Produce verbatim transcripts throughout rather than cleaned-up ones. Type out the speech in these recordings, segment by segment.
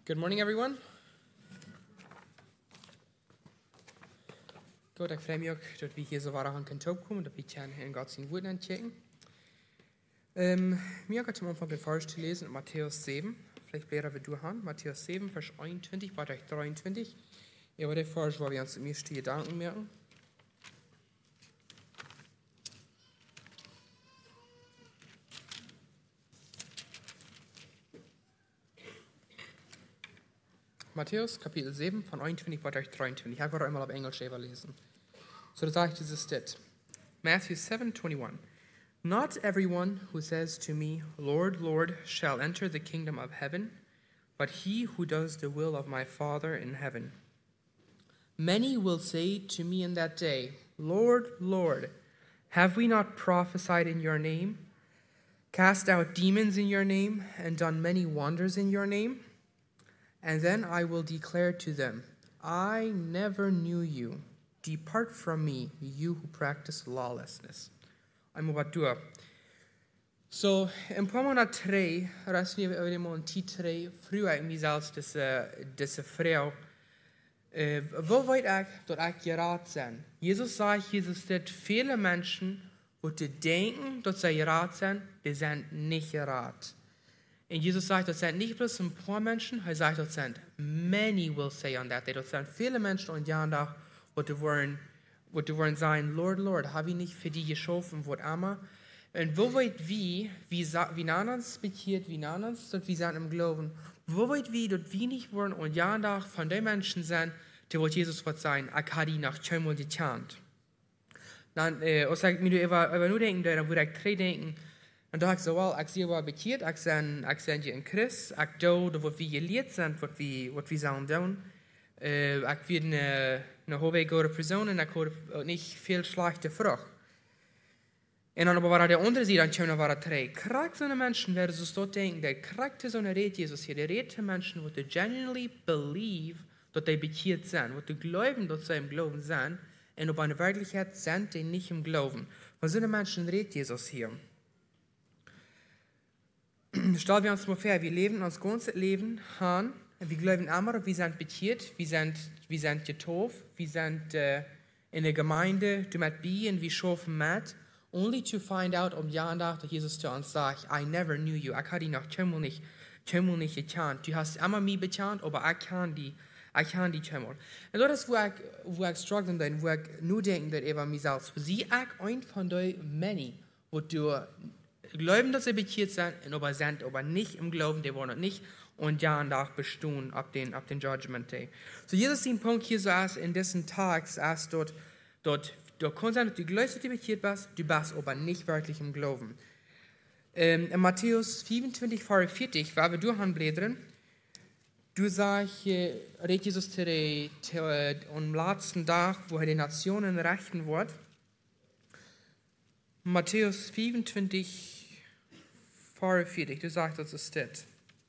Good morning, everyone. Goed, ik vreem je ook dat we hier zo waren kunnen toekomen, dat we gaan in Gods zijn woorden aanchecken. Um, mir geht zum Anfang den Vers zu lesen in Matthäus sieben. Vielleicht blättern wir durch an. Matthäus sieben, Vers einundzwanzig, bei euch dreiundzwanzig. Ja, der Vers, wo wir uns im ersten Gedanken merken. Matthäus, Kapitel sieben, von einundzwanzig bei euch dreiundzwanzig. Ich werde einmal auf Englisch lesen. So, da sage ich dieses Stück. Matthew seven, twenty-one. Not everyone who says to me, Lord, Lord, shall enter the kingdom of heaven, but he who does the will of my Father in heaven. Many will say to me in that day, Lord, Lord, have we not prophesied in your name, cast out demons in your name, and done many wonders in your name? And then I will declare to them, I never knew you. Depart from me, you who practice lawlessness. Einmal was durch. So, in Pomona tre, rasten wir über den Mond tre, früher irgendwie selbst diese, diese Frau, äh, wo weit ich, dort ich gerat sein? Jesus sagt, Jesus sagt, viele Menschen, die denken, dass sie gerat sind, die sind nicht gerat. Und Jesus sagt, das sind nicht bloß ein paar Menschen, er sagt, das sind many will say on that day. Das sind viele Menschen und ja, und die wollen, die wollen sagen, Lord, Lord, habe ich nicht für die geschaffen, wo immer. Und wo weit wie, wie, wie nanans bekiert, wie nanans, dort wir sind im Glauben, wo weit wie, dort wir nicht wollen und ja, von den Menschen sind, die wollen Jesus wird sein, ich habe die nach zweimal gekannt. Dann, äh, ich sage mir, aber nur denken, da würde ich drei denken, und da habe ich so, well, ich sehe, was bekiert, ich sehe, ich sehe in Christ, ich do, da wo wir gelehrt sind, was wir, was wir sollen tun. Äh, ich werde eine, eine hohe gute Person und ich habe nicht viel schlechte Frucht. Und dann aber war der andere Seite, dann schauen wir, war drei. Kriegt so eine Menschen, werden so dort denken, der kriegt so eine Rede, Jesus hier, der redet Menschen, die genuinely believe, dass sie bekiert sind, die glauben, dass sie im Glauben sind, und auf eine Wirklichkeit sind die nicht im Glauben. Von so einem Menschen redet Jesus hier. Stellen wir uns mal vor, wir leben unser ganzes Leben, haben, wir glauben immer, wir sind bekehren, wir sind, wir sind getauft, wir sind äh, in der Gemeinde, du mit bei und wir schaffen mit, only to find out, um ja und dass Jesus zu uns sagt, I never knew you, ich habe dich noch zweimal nicht, zweimal nicht gekannt. Du hast immer mich bekannt, aber ich kann die, ich kann die zweimal. Und das ist, wo ich, wo ich struggle bin, wo ich nur denke, dass über mich selbst, für sie ich ein von den many, wo du glauben, dass sie bekehrt sind, aber sind aber nicht im Glauben, die wollen nicht und ja und nach bestehen ab den, ab den Judgment Day. So, Jesus den Punkt hier so als in diesen Tags, als dort, dort, dort kann sein, dass du glaubst, dass du bekehrt bist, du bist aber nicht wirklich im Glauben. Ähm, in Matthäus vierundzwanzig, vierundvierzig, wo wir durchblättern, du sagst, äh, redet Jesus zu den, am letzten Tag, wo er die Nationen richten wird. Matthäus vierundzwanzig, vierundvierzig, du sagst, dass es steht.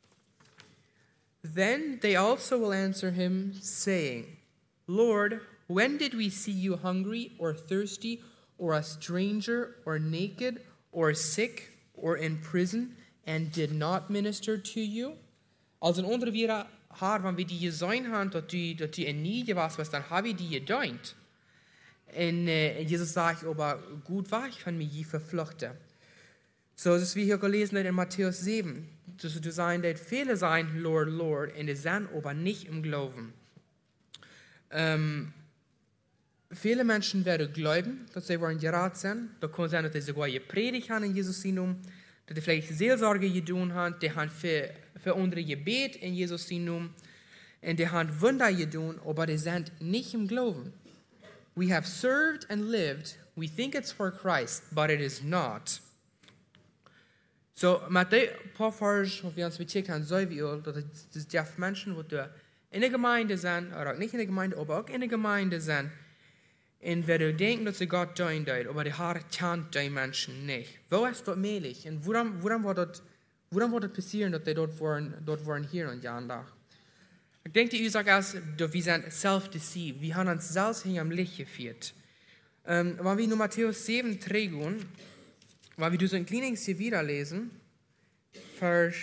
Then they also will answer him, saying, Lord, when did we see you hungry or thirsty or a stranger or naked or sick or in prison and did not minister to you? Also in andere wieder, haar, wenn wir die gesehen haben, dass du, dass du in nie was was, dann habe ich die gedient. Und äh, Jesus sagt, aber gut war ich von mir je verfluchte. So, das ist wie hier gelesen in Matthäus sieben. Dass du sein, dass viele sein, Lord, Lord, und die sind aber nicht im Glauben. Ähm, viele Menschen werden glauben, dass sie wollen gerat sind. Da kann sein, dass sie sogar gepredigt haben in Jesus Namen, dass sie vielleicht Seelsorge getan haben, die haben für, für andere Gebet in Jesus Namen, und die haben Wunder getan, aber die sind nicht im Glauben. We have served and lived. We think it's for Christ, but it is not. So, mit den paar Versen, die wir uns beschäftigt haben, so wie ihr, dass es die Menschen, die in der Gemeinde sind, oder nicht in der Gemeinde, aber auch in der Gemeinde sind, und wir denken, dass sie Gott tun dort, aber die Haare kennt die Menschen nicht. Wo ist das möglich? Und woran, woran wird das, woran wird das passieren, dass die dort waren, dort waren hier und ja und da? Ich denke, die Ursache ist, dass wir sind self-deceived. Wir haben uns selbst hier am Licht geführt. Ähm, wenn wir nur Matthäus sieben trägen, weil wir so ein kleines hier wieder lesen, Vers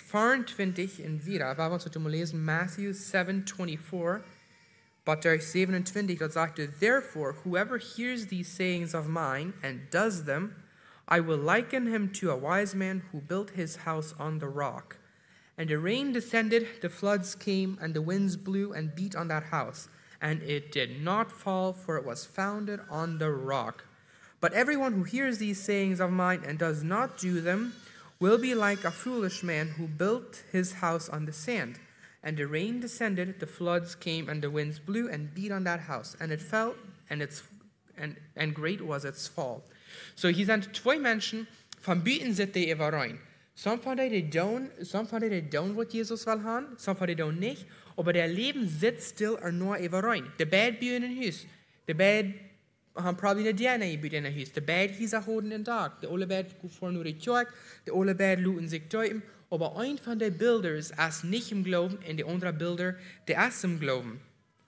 vierundzwanzig in wieder, weil wir uns heute mal lesen, Matthew seven twenty-four, but there siebenundzwanzig, dort sagt er, therefore, whoever hears these sayings of mine and does them, I will liken him to a wise man who built his house on the rock. And the rain descended, the floods came, and the winds blew and beat on that house. And it did not fall, for it was founded on the rock. But everyone who hears these sayings of mine and does not do them will be like a foolish man who built his house on the sand. And the rain descended, the floods came, and the winds blew and beat on that house. And it fell, and its and, and great was its fall. So hier sind zwei Menschen, von Bieten sind die über rein. Some von denen doen, some von denen doen wat Jesus will haben, some von denen doen nicht, aber der Leben sitzt still er nur über rein. De beid buien in huis. De beid haben probably niet die in in huis. De beid hiezen houden in dag. De alle beid voor nur die kerk, de alle beid looten sich deuten, aber ein von den Bilders ist nicht im Glauben und der andere Bilder, der ist im Glauben.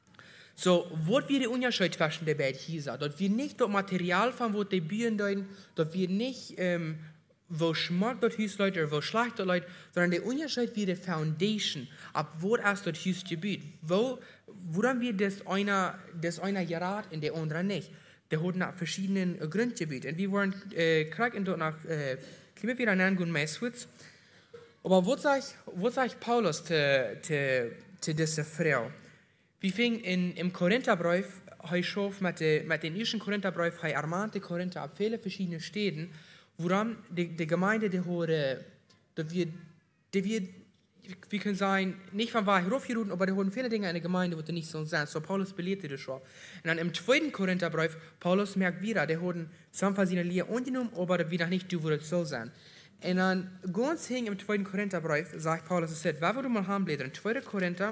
So, wat wir die Unterschied zwischen den beiden hießen, dort wir nicht das Material von was die Bühnen deuten, dort wir nicht ähm, wo schmeckt das Haus Leute oder wo schlecht das Leute, sondern der Unterschied wie die Foundation, ab wo erst das Haus gebaut, wo, woran wir das einer, das einer gerät und der andere nicht. Der hat nach verschiedenen äh, Gründen gebaut. Und wir wollen äh, kriegen und dort nach, äh, kommen wieder an und Meiswitz. Aber was sagt, was sagt Paulus zu, zu, zu dieser Frau? Wir fingen in, im Korintherbrief, he schuf mit, de, mit den ersten Korintherbrief, he ermahnte Korinther ab viele verschiedene Städten, woran die, die Gemeinde, die hore, die wir, die wir, wir können sagen, nicht von Wahrheit raufgeruden, aber die horen viele Dinge in der Gemeinde, wo die nicht so sind. So Paulus belehrte das schon. Und dann im zweiten Korintherbrief, Paulus merkt wieder, die horen some von seiner Lehre angenommen, aber wieder nicht, du würdest so sein. Und dann ganz hing im zweiten Korintherbrief, sagt Paulus, es sagt, was würdest du mal haben, Blätter? In zweiten Korinther,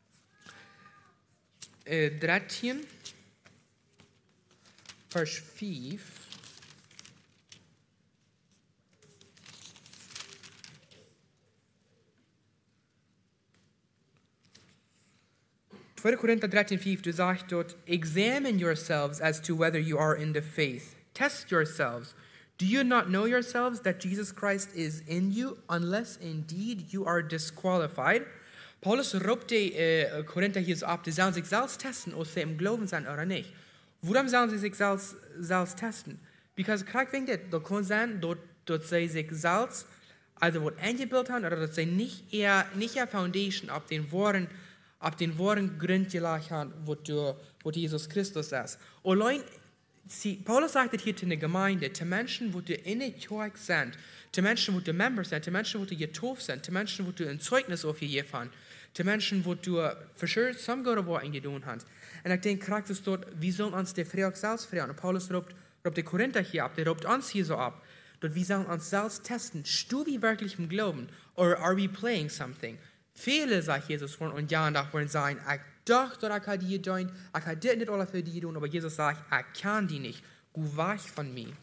äh, dreizehn, Vers fünf. zweiten Korinther dreizehn fünf, du sagst dort, examine yourselves as to whether you are in the faith. Test yourselves. Do you not know yourselves that Jesus Christ is in you, unless indeed you are disqualified? Paulus roept die äh, Korinther hier so ab, die sollen sich selbst testen, ob sie im Glauben sind oder nicht. Warum sollen sie sich selbst, selbst testen? Because kijk wegen das, da kann sein, dort, dort sie sich selbst, also was eingebildet haben, oder dass sie nicht eher, nicht eher Foundation ab den Worten, ab den wahren Grund gelegt haben, wo, du, wo Jesus Christus ist. Allein, sie, Paulus sagt das hier zu einer Gemeinde, zu Menschen, wo du in der Kirche sind, zu Menschen, wo du Member sind, zu Menschen, wo du getauft sind, zu Menschen, wo du ein Zeugnis aufgegeben hast, zu Menschen, wo du verschürt samgehörig worden getan hast. Und ich denke, kriegt es dort, wie sollen uns die Frau selbst fragen? Und Paulus ruft, ruft die Korinther hier ab, der ruft uns hier so ab. Dort, wir sollen uns selbst testen, stu wir wirklich im Glauben, or are we playing something? Viele, sagt Jesus von und ja und da wollen sagen, ich dachte, ich kann die tun, ich kann das nicht alle für die tun, aber Jesus sagt, ich kann die nicht, geh weg von mir.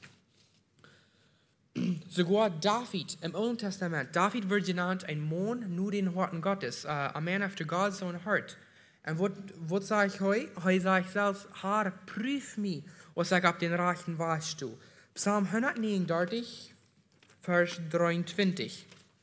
Sogar David im Alten Testament, David wird genannt ein Mann nur den Worten Gottes, uh, a man after God's own heart. Und was sage ich heute? Heute sage ich selbst, Herr, prüf mich, was ich ab den Reichen weißt du. Psalm hundertneunundachtzig, Vers dreiundzwanzig.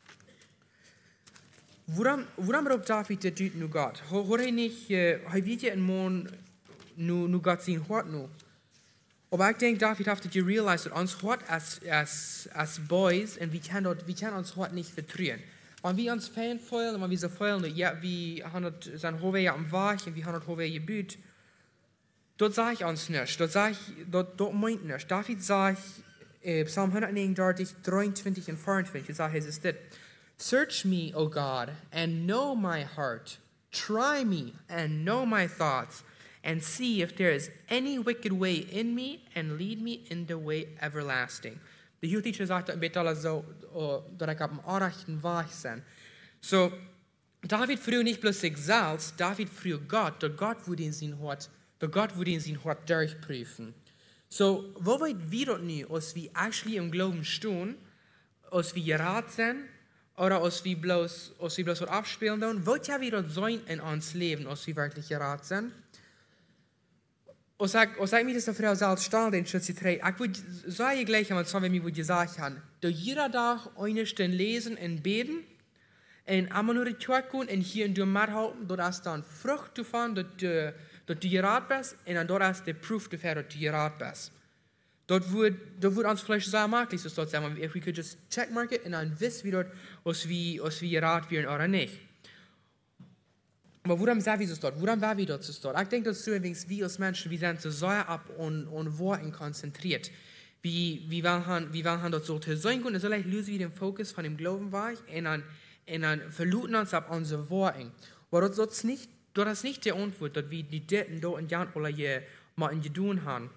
Waarom, waarom roept David dit uit nu God? Hoor hij niet, uh, hij weet je een man nu, nu God zijn hart nu. Aber ich denke, David hat gerealized, dass uns Hart als, als, als Boys, und wir können, dort, wir können uns Hart nicht vertrauen. Wenn wir uns Fan fühlen, wenn wir so fühlen, ja, wir haben sein Hohe ja am Wach und wir haben das Hohe gebüht, dort sage ich uns nicht, dort sage ich, dort, dort meint nicht. David sagt, äh, Psalm hundertneunundachtzig, dreiundzwanzig und vierundzwanzig, sagt es ist das. Search me, O God, and know my heart. Try me and know my thoughts, and see if there is any wicked way in me, and lead me in the way everlasting. De Juteacher sagt ein bisschen so, dass ich auf dem rechten Weg bin. So, David früh nicht bloß sich selbst, David früh Gott, der Gott würde ihn sein Hort, der Gott würde ihn sein Hort durchprüfen. So, wo weit wir dort nie, als wir actually im Glauben stehen, als wir gerat sind, oder als wir bloß, als wir bloß was abspielen tun, wollt ja wieder sein in uns Leben, als wir wirklich gerat sind? Und sag, und sag mir, dass die Frau selbst stand in Schutz drei. Ich würde sagen, gleich einmal, so wie mir gesagt haben, da jeder Tag eine Stunde lesen und beten, En einmal nur die Tag gehen und hier in der Mat halten, dort hast dann Frucht zu fahren, dort, äh, dort du gerat bist, und dann dort hast du Proof zu fahren, dort du gerat bist. Dort wird, dort wird uns vielleicht sehr möglich, so dort sagen, if we could just checkmark it, und dann wissen wir dort, was wir, was wir gerat werden oder nicht. Aber woran sind wir dort? Woran waren wir dort dort? Ich denke, dass wir als Menschen, wir sind so sehr ab und, und Worten konzentriert. Wie, wie wollen wir dort so zu sein können, so leicht lösen wir den Fokus von dem Glauben war, und dann En dan verluten uns op onze woorden. Maar dat, dat, is niet, dat is niet de antwoord dat we die dit en dat en dat alle je maar in je doen hebben.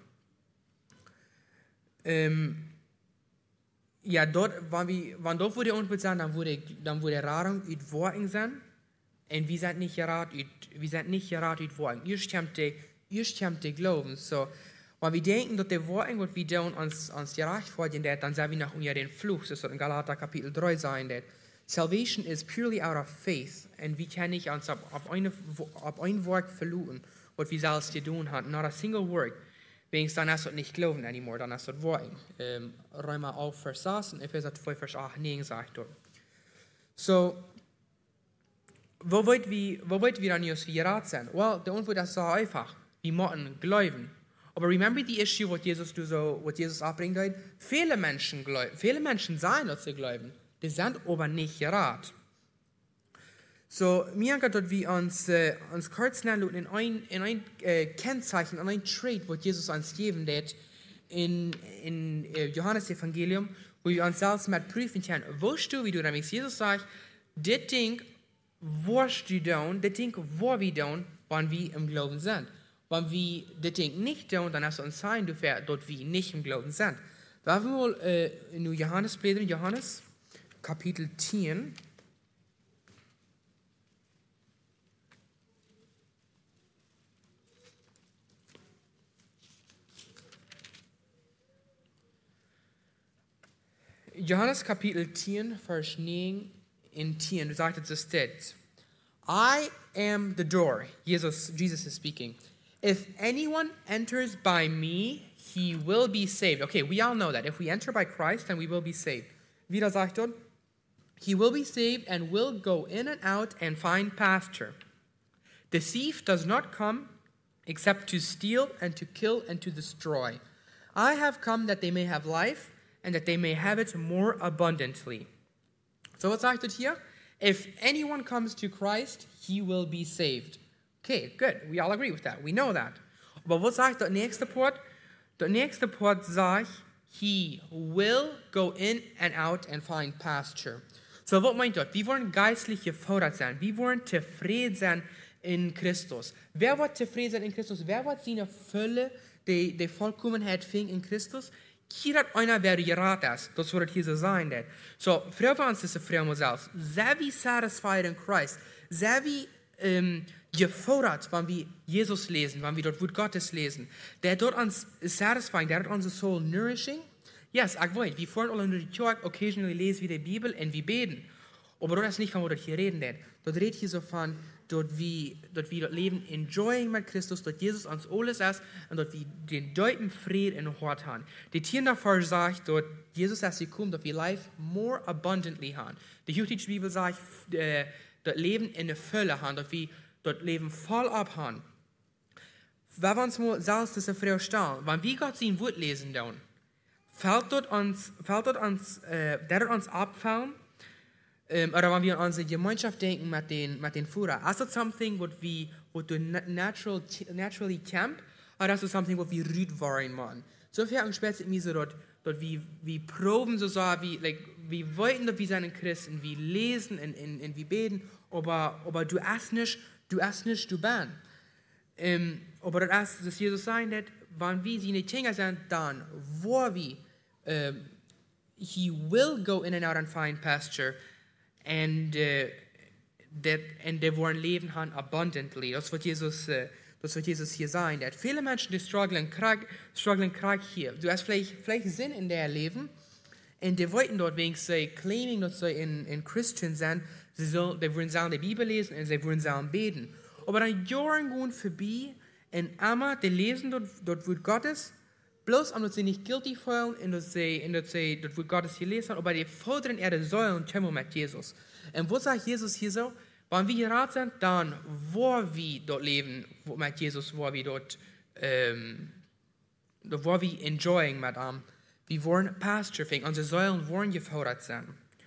Um, ja, dat, wanneer we, dat voor de antwoord zijn, dan wordt dan wordt de rading uit woorden zijn. En we zijn niet geraad uit, we zijn niet geraad uit woorden. Eerst komt de, eerst komt de geloven. So, wanneer we denken dat de woorden wat we doen ons, ons gerecht worden, dan zijn we nog onder den Fluch. Dat zal in Galater Kapitel drei zijn. Dat. Salvation is purely out of faith, and we can nicht uns ab, ab, eine, ab ein Werk verluten, was wir selbst getan haben. Not a single work. Wenigstens dann hast du nicht glauben anymore, dann hast du Worten. Ähm, Römer auf Vers sechs und Epheser zwei Vers acht, neun sagt dort. So, wo wollt wir, wo wollt wir dann jetzt wie Rat sein? Well, der Antwort ist so einfach. Wir müssen glauben. Aber remember die Issue, was Jesus, du so, was Jesus abbringt? Viele Menschen glauben, viele Menschen sagen, dass sie glauben. Die sind aber nicht gerat. So, mir denke, dass wir uns, äh, uns kurz nennen in ein, in ein äh, Kennzeichen, in ein Trait, was Jesus uns geben hat, in, in äh, Johannes Evangelium, wo wir uns selbst mit prüfen können, wusstest du, wie du damit Jesus sagt, das Ding, was du tun, das Ding, wo wir tun, wenn wir im Glauben sind. Wenn wir das Ding nicht tun, dann hast du uns sein, dass wir nicht im Glauben sind. Wir haben mal äh, in Johannes blättern, Johannes, Kapitel zehn. Johannes Kapitel zehn, Vers neun in zehn, du sagst es steht. I am the door. Jesus, Jesus is speaking. If anyone enters by me, he will be saved. Okay, we all know that. If we enter by Christ, then we will be saved. Wieder sagt dort, he will be saved and will go in and out and find pasture. The thief does not come except to steal and to kill and to destroy. I have come that they may have life and that they may have it more abundantly. So was sagt it here? If anyone comes to Christ, he will be saved. Okay, good. We all agree with that. We know that. Aber was sagt der nächste Part? Der nächste Part sagt, he will go in and out and find pasture. So, was meint das? Wir wollen geistlich gefordert sein. Wir wollen zufrieden sein in Christus. Wer wird zufrieden sein in Christus? Wer wird seine Fülle, die, die Vollkommenheit finden in Christus? Jeder einer, wer gerat ist. Das wird hier so sein. Dat. So, für uns ist es für uns selbst. Sehr wie satisfied in Christ. Sehr wie ähm, gefordert, wenn wir Jesus lesen, wenn wir dort Wort Gottes lesen. Der dort uns satisfying, der dort unsere Soul nourishing. Yes, ich weiß, wir fahren alle in die Kirche, occasionally lesen wir die Bibel und wir beten. Aber das ist nicht von, wo dort hier reden wird. Dort redet hier so von, dort wir, dort wir dort leben, enjoying mit Christus, dort Jesus uns alles ist und dort wir den deuten Frieden in der Hort haben. Die Tier davor sagt, dort Jesus ist gekommen, dass wir life more abundantly haben. Die jüdische Bibel sagt, äh, dort Leben in der Fülle haben, dort wir dort Leben voll abhaben. Wenn wir uns mal selbst diese Frage stellen, wenn wir Gott sein Wort lesen, dann fällt dort uns, fällt dort uns, äh, der dort uns abfallen, ähm, oder wenn wir an unsere Gemeinschaft denken mit den, mit den Führern, ist das something, what we, what do natural, naturally camp, oder ist das something, what wir rüd waren, man? So viel angespäht mir so dort, dort wie, wie proben so so, wie, like, wir wollten, dass wir seinen Christen, wir lesen und, und, und wir beten, aber, aber du hast nicht, du hast nicht, du bist. Ähm, aber das ist, dass Jesus sagt, dass wenn wir seine Kinder sind, dann, wo wir, uh, he will go in and out and find pasture, and uh, that, and they wollen leben haben abundantly. Das wird Jesus, uh, das wird Jesus hier sagen. Dass viele Menschen, die strugglen, Krieg, strugglen Krieg hier. Du hast vielleicht, vielleicht Sinn in der Leben, und die wollten dort wegen sie claiming, dass sie in, in Christian sind, sie sollen, die wollen sagen, die Bibel lesen und sie wollen sagen, beten. Aber dann Jahren gehen vorbei, und einmal, die lesen dort, dort Wort Gottes, bloß omdat sie nicht guilty fühlen, und dass sie, und dass sie dort Wort Gottes gelesen haben, aber die fordern ihre Säulen kommen mit Jesus. Und was sagt Jesus hier so? Wenn wir gerat sind, dann, wo wir dort leben, wo mit Jesus, wo wir dort, ähm, wo wir enjoying mit ihm, wir wollen Pastor finden, unsere Säulen wollen gefordert sein.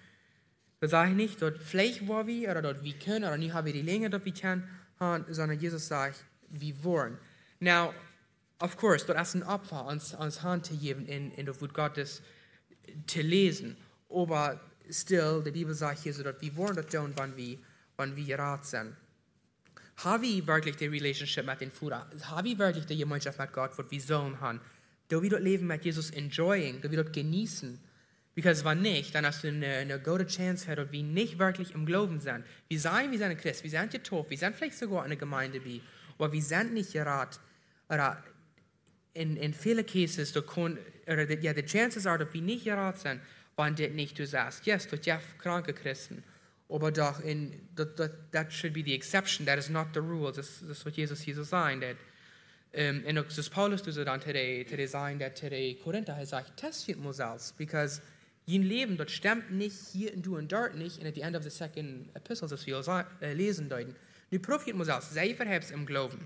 Das sage ich nicht, dort vielleicht wo wir, oder dort wir können, oder nicht haben wir die Länge, dort wir können, sondern Jesus sagt, wir wollen. Now, of course, dort ist ein Opfer, uns, uns Hand zu geben, in, in das Wort Gottes zu lesen. Aber still, die Bibel sagt hier so, dass wir wollen das tun, wenn wir, wenn wir gerat sind. Haben wir wirklich die Relationship mit den Führern? Haben wir wirklich die Gemeinschaft mit Gott, wo wir sollen haben? Da wir dort leben mit Jesus enjoying, da wir dort genießen. Because wenn nicht, dann hast du eine, eine gute Chance, dass wir nicht wirklich im Glauben sind. Wir sagen, wir sind ein Christ, wir sind getauft, wir sind vielleicht sogar in einer Gemeinde, aber wir sind nicht gerat. Oder in, in vielen Cases, oder die, ja, die Chances are, dass wir nicht gerat sind, wenn das nicht du sagst, yes, du hast kranke Christen. Aber doch, in, that, that, that should be the exception, that is not the rule. Das, das ist, was Jesus hier so sagt. Um, und auch das Paulus du so dann zu der sagen, der zu der Korinther, er sagt, testet muss selbst, because Jen Leben, dort stimmt nicht hier und du und dort nicht, and at the end of the second epistle, das wir äh, lesen deuten. Nu profiert muss aus, sei verhebs im Glauben.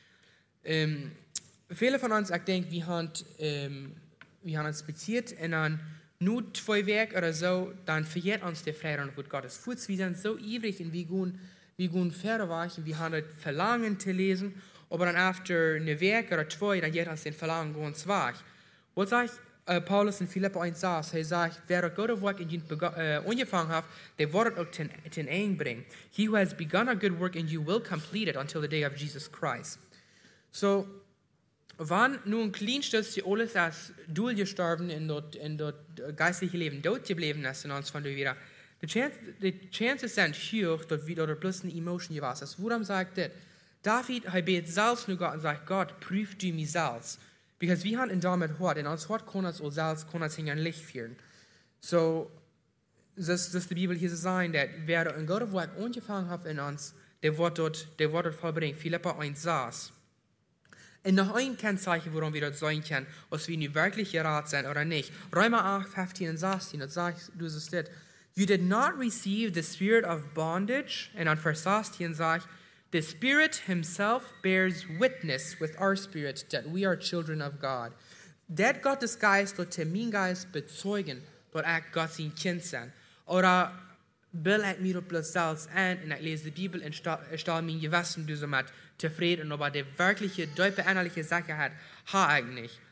Ähm, viele von uns, ich denke, wir haben, ähm, wir haben uns beziert und dann nur zwei Werke oder so, dann verjährt uns der Freiheit von Gottes Fuß. Wir sind so ewig und wir gehen, wir gehen verwachen, wir haben das Verlangen zu lesen, aber dann after eine Werk oder zwei, dann geht uns den Verlangen ganz weg. Was sagt äh, Paulus in Philipper eins sagt, er sagt, wer das gute Werk in ihn äh, angefangen hat, der wird es auch zum Ende bringen. He who has begun a good work in you will complete it until the day of Jesus Christ. So, wann nun kleinstens die alles als Duel gestorben in dort in dort geistliche Leben dort geblieben ist in uns von der wieder. Die chance die chances sind hoch, dort wieder dort bloß eine Emotion gewesen ist. Worum sagt das? David, er bet selbst nur Gott und sagt, Gott, prüf du mich selbst. Because wir haben in damit Hort, in uns Hort kann uns auch selbst, kann uns in ein Licht führen. So, das ist die Bibel hier so sagen, dass wer ein Gott Werk angefangen hat in uns, der wird dort, der wird dort vollbringen. Philipper eins saß. Und noch ein Kennzeichen, worum wir dort sein können, ob wir nun wirklich gerat sind oder nicht. Römer acht, fünfzehn und sechzehn, das sagt, du sagst das. You did not receive the spirit of bondage, und an Vers sechzehn sagt, the Spirit himself bears witness with our spirit that we are children of God. Dat Gottes Geist wird mein Geist bezeugen, dass ich Gott sein Kind bin. Oder Bill hat mir bloß selbst an, und ich lese die Bibel und stelle mein Gewissen damit zufrieden, aber die wirkliche, tiefe, innerliche Sache hat, habe ich nicht.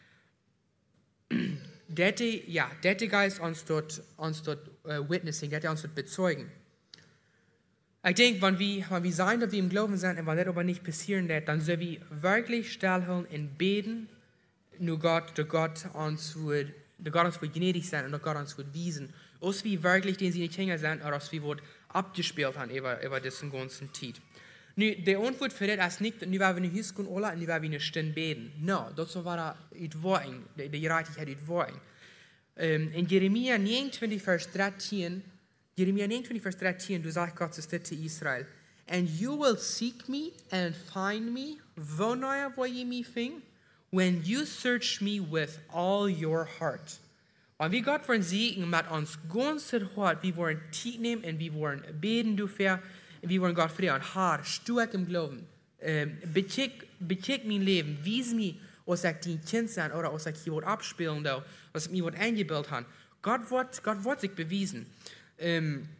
Dette, ja, der Geist uns dort, uns dort uh, witnessing, der uns dort bezeugen. Ich denke, wenn wir, wenn wir sagen, dass wir im Glauben sind, und wenn das aber nicht passieren wird, dann sollen wir wirklich stillhalten und beten, nur Gott, der Gott uns wird, der Gott uns wird gnädig sein und der Gott uns wird wiesen, ob wir wirklich den sie nicht Kinder sind, oder ob wir wird abgespielt haben über, über diesen ganzen Zeit. Nu, der Antwort für das ist nicht, nu werden wir nicht hiskun oder, nu werden wir nicht stehen beten. No, das war das Wort, die Gerechtigkeit das Wort. Um, in Jeremia neunundzwanzig, Vers dreizehn, Jeremia neunundzwanzig, Vers dreizehn, du sagst Gott zu Israel, and you will seek me and find me, wann wo ihr mich findet, when you search me with all your heart. Und wie Gott wollen siegen mit uns ganz hart, wir wollen Zeit nehmen und wir wollen beten dafür, und wir wollen Gott für und hart, stark im Glauben. Ähm, becheck, becheck mein Leben, wies mir, was ich dein Kind sein oder was ich hier abspielen will, was ich mir eingebildet habe. Gott wird, Gott wird sich bewiesen. Ähm,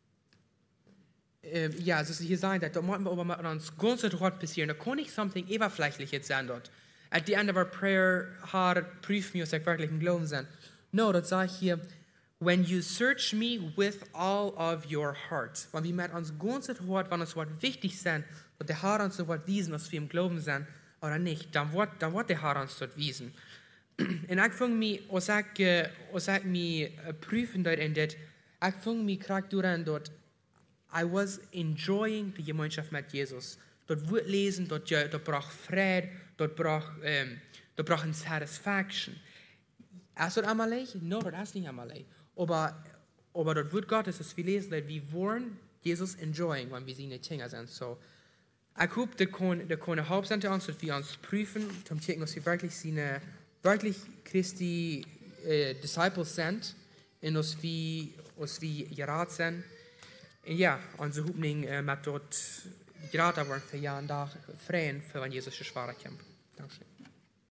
äh, ja, es ist hier sein, da müssen wir aber mit uns ganz hart passieren. Da kann nicht something oberflächliches sein dort. At the end of our prayer, hart, prüf mir, was ich wirklich im Glauben sein. No, das sage ich hier, when you search me with all of your heart. Wenn wir mit uns ganz hart, wenn uns was wichtig sind, dass der Herr uns so was wiesen, dass wir im Glauben sind, oder nicht, dann wird, dann wird der Herr uns dort wiesen. Und ich fange mich, als ich, als ich mich prüfen dort in das, ich fange mich gerade durch dort, I was enjoying die Gemeinschaft mit Jesus. Dort wird lesen, dort, dort braucht Frieden, dort braucht, ähm, dort braucht eine Satisfaction. Ist das einmal leicht? No, das ist nicht einmal leicht. Aber, aber dort wird Gott, das ist, wir lesen, dass wir wollen Jesus enjoyen, wenn wir seine Kinder sind. So, ich hoffe, das kann, das kann Hauptsache uns, dass wir uns prüfen, um zu checken, dass wir wirklich seine, wirklich Christi äh, Disciples sind, und dass wir, dass wir gerat sind. Ja, og så hopning med at grata var for Jan der freden for en Jesus svara kjempe. Takk.